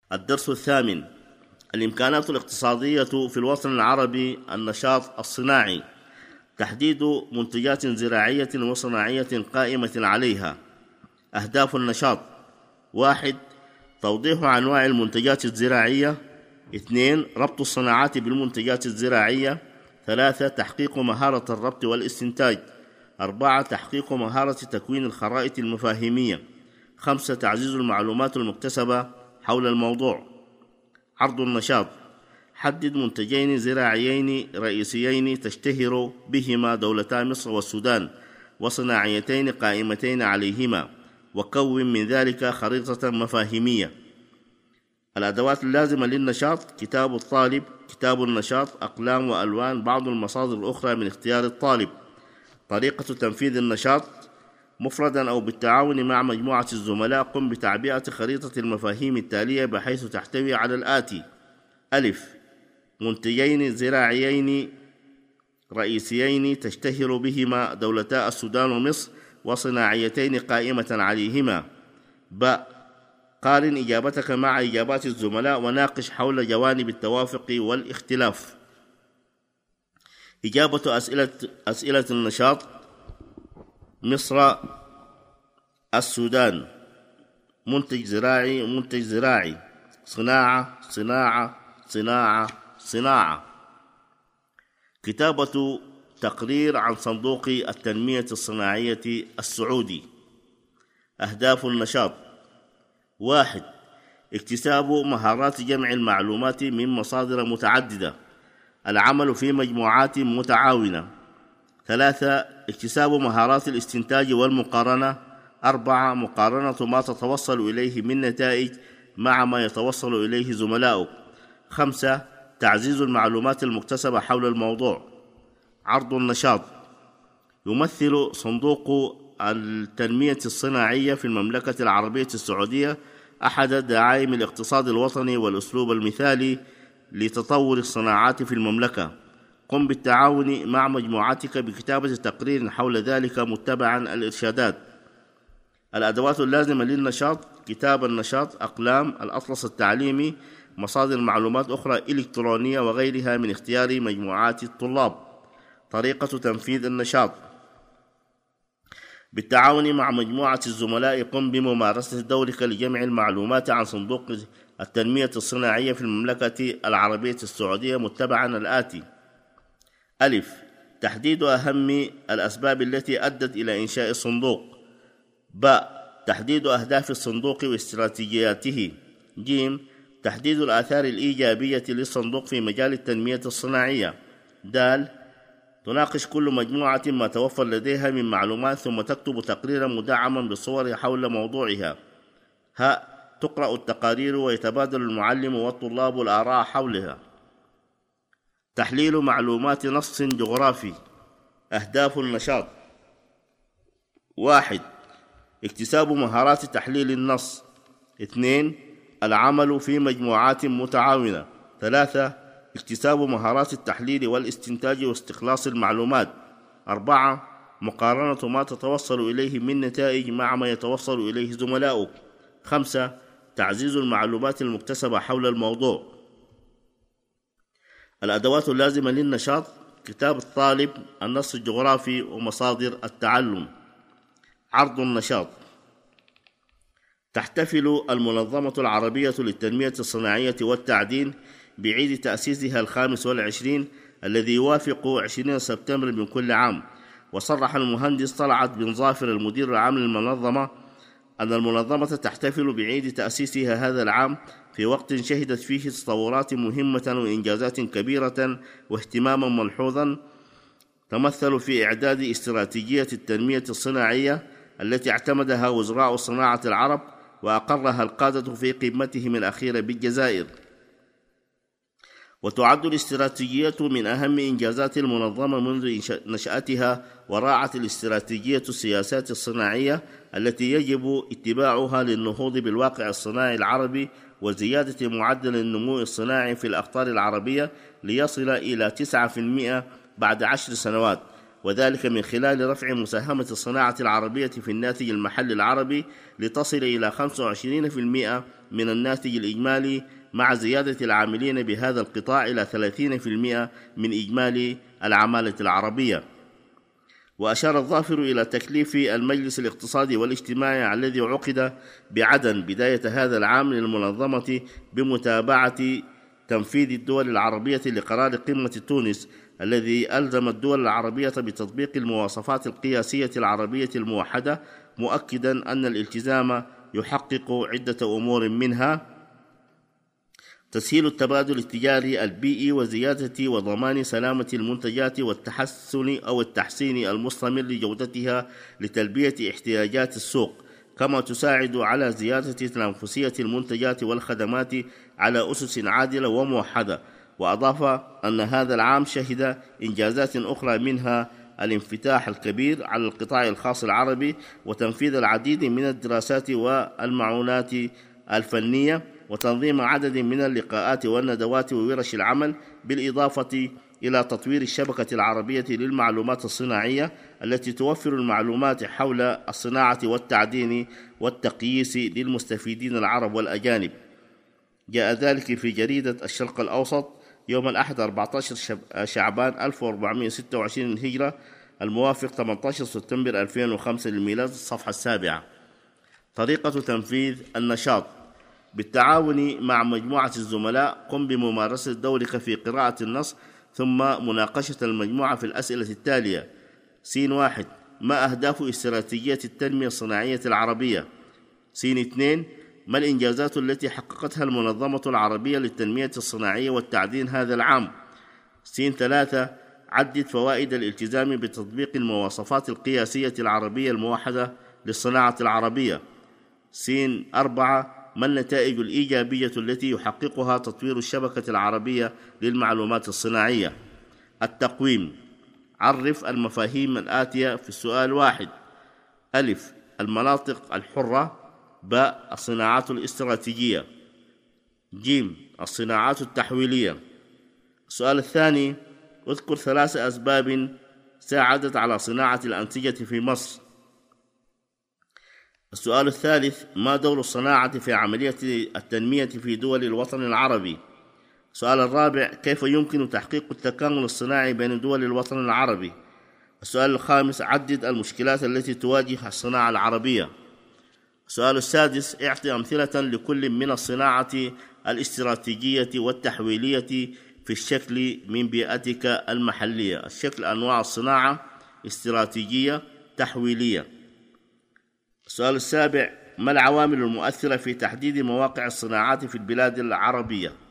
الدرس الثامن: الإمكانات الاقتصادية في الوطن العربي. النشاط الصناعي: تحديد منتجات زراعية وصناعية قائمة عليها. أهداف النشاط: 1. توضيح أنواع المنتجات الزراعية. 2. ربط الصناعات بالمنتجات الزراعية. 3. تحقيق مهارة الربط والاستنتاج. 4. تحقيق مهارة تكوين الخرائط المفاهيمية. 5. تعزيز المعلومات المكتسبة حول الموضوع. عرض النشاط: حدد منتجين زراعيين رئيسيين تشتهر بهما دولتا مصر والسودان وصناعيتين قائمتين عليهما، وكون من ذلك خريطة مفاهيمية. الأدوات اللازمة للنشاط: كتاب الطالب، كتاب النشاط، أقلام وألوان، بعض المصادر الأخرى من اختيار الطالب. طريقة تنفيذ النشاط: مفردا أو بالتعاون مع مجموعة الزملاء قم بتعبئة خريطة المفاهيم التالية بحيث تحتوي على الآتي: ألف: منتجين زراعيين رئيسيين تشتهر بهما دولتا السودان ومصر وصناعيتين قائمة عليهما. ب: قارن إجابتك مع إجابات الزملاء وناقش حول جوانب التوافق والاختلاف. إجابة أسئلة النشاط: مصر، السودان. منتج زراعي، صناعة. كتابة تقرير عن صندوق التنمية الصناعية السعودي. أهداف النشاط: 1. اكتساب مهارات جمع المعلومات من مصادر متعددة، العمل في مجموعات متعاونة. 3. اكتساب مهارات الاستنتاج والمقارنة. 4. مقارنة ما تتوصل إليه من نتائج مع ما يتوصل إليه زملاؤك. 5. تعزيز المعلومات المكتسبة حول الموضوع. عرض النشاط: يمثل صندوق التنمية الصناعية في المملكة العربية السعودية أحد دعائم الاقتصاد الوطني والأسلوب المثالي لتطور الصناعات في المملكة. قم بالتعاون مع مجموعتك بكتابة تقرير حول ذلك متبعا الإرشادات. الأدوات اللازمة للنشاط: كتاب النشاط، أقلام، الأطلس التعليمي، مصادر معلومات أخرى إلكترونية وغيرها من اختيار مجموعات الطلاب. طريقة تنفيذ النشاط: بالتعاون مع مجموعة الزملاء قم بممارسة دورك لجمع المعلومات عن صندوق التنمية الصناعية في المملكة العربية السعودية متبعا الآتي: ألف: تحديد أهم الأسباب التي أدت إلى إنشاء الصندوق. ب: تحديد أهداف الصندوق واستراتيجياته. ج: تحديد الآثار الإيجابية للصندوق في مجال التنمية الصناعية. د: تناقش كل مجموعة ما توفر لديها من معلومات ثم تكتب تقريرا مدعما بالصور حول موضوعها. ه: تقرأ التقارير ويتبادل المعلم والطلاب الآراء حولها. تحليل معلومات نص جغرافي. أهداف النشاط: 1. اكتساب مهارات تحليل النص. 2. العمل في مجموعات متعاونة. 3. اكتساب مهارات التحليل والاستنتاج واستخلاص المعلومات. 4. مقارنة ما تتوصل إليه من نتائج مع ما يتوصل إليه زملاؤك. 5. تعزيز المعلومات المكتسبة حول الموضوع. الأدوات اللازمة للنشاط: كتاب الطالب، النص الجغرافي، ومصادر التعلم. عرض النشاط: تحتفل المنظمة العربية للتنمية الصناعية والتعدين بعيد تأسيسها 25 الذي يوافق 20 سبتمبر من كل عام. وصرح المهندس طلعت بن ظافر المدير العام للمنظمة أن المنظمة تحتفل بعيد تأسيسها هذا العام في وقت شهدت فيه تطورات مهمة وإنجازات كبيرة واهتماما ملحوظا تمثل في إعداد استراتيجية التنمية الصناعية التي اعتمدها وزراء الصناعة العرب وأقرها القادة في قمتهم الأخيرة بالجزائر. وتعد الاستراتيجية من أهم إنجازات المنظمة منذ نشأتها، وراعت الاستراتيجية السياسات الصناعية التي يجب اتباعها للنهوض بالواقع الصناعي العربي وزيادة معدل النمو الصناعي في الأقطار العربية ليصل إلى 9% بعد 10 سنوات، وذلك من خلال رفع مساهمة الصناعة العربية في الناتج المحلي العربي لتصل إلى 25% من الناتج الإجمالي، مع زيادة العاملين بهذا القطاع إلى 30% من إجمالي العمالة العربية. وأشار الظافر إلى تكليف المجلس الاقتصادي والاجتماعي الذي عقد بعدن بداية هذا العام للمنظمة بمتابعة تنفيذ الدول العربية لقرار قمة تونس الذي ألزم الدول العربية بتطبيق المواصفات القياسية العربية الموحدة، مؤكدا أن الالتزام يحقق عدة أمور، منها تسهيل التبادل التجاري البيئي وزيادة وضمان سلامة المنتجات والتحسين المستمر لجودتها لتلبية احتياجات السوق، كما تساعد على زيادة تنافسية المنتجات والخدمات على أسس عادلة وموحدة. وأضاف أن هذا العام شهد إنجازات أخرى، منها الانفتاح الكبير على القطاع الخاص العربي وتنفيذ العديد من الدراسات والمعونات الفنية وتنظيم عدد من اللقاءات والندوات وورش العمل، بالإضافة إلى تطوير الشبكة العربية للمعلومات الصناعية التي توفر المعلومات حول الصناعة والتعدين والتقييس للمستفيدين العرب والأجانب. جاء ذلك في جريدة الشرق الأوسط يوم الأحد 14 شعبان 1426 الهجرة، الموافق 18 سبتمبر 2005 للميلاد، الصفحة 7. طريقة تنفيذ النشاط: بالتعاون مع مجموعة الزملاء قم بممارسة دورك في قراءة النص ثم مناقشة المجموعة في الأسئلة التالية: س1 ما أهداف استراتيجية التنمية الصناعية العربية؟ س2 ما الإنجازات التي حققتها المنظمة العربية للتنمية الصناعية والتعدين هذا العام؟ س3 عدد فوائد الالتزام بتطبيق المواصفات القياسية العربية الموحدة للصناعة العربية. س4 ما النتائج الإيجابية التي يحققها تطوير الشبكة العربية للمعلومات الصناعية؟ التقويم: عرف المفاهيم الآتية في السؤال 1: ألف المناطق الحرة، باء الصناعات الاستراتيجية، جيم الصناعات التحويلية. السؤال الثاني: اذكر 3 أسباب ساعدت على صناعة الأنسجة في مصر. السؤال الثالث: ما دور الصناعة في عملية التنمية في دول الوطن العربي؟ السؤال الرابع: كيف يمكن تحقيق التكامل الصناعي بين دول الوطن العربي؟ السؤال الخامس: عدد المشكلات التي تواجه الصناعة العربية. السؤال السادس: اعط أمثلة لكل من الصناعة الاستراتيجية والتحويلية في الشكل من بيئتك المحلية. الشكل: أنواع الصناعة: استراتيجية، تحويلية. السؤال السابع: ما العوامل المؤثرة في تحديد مواقع الصناعات في البلاد العربية؟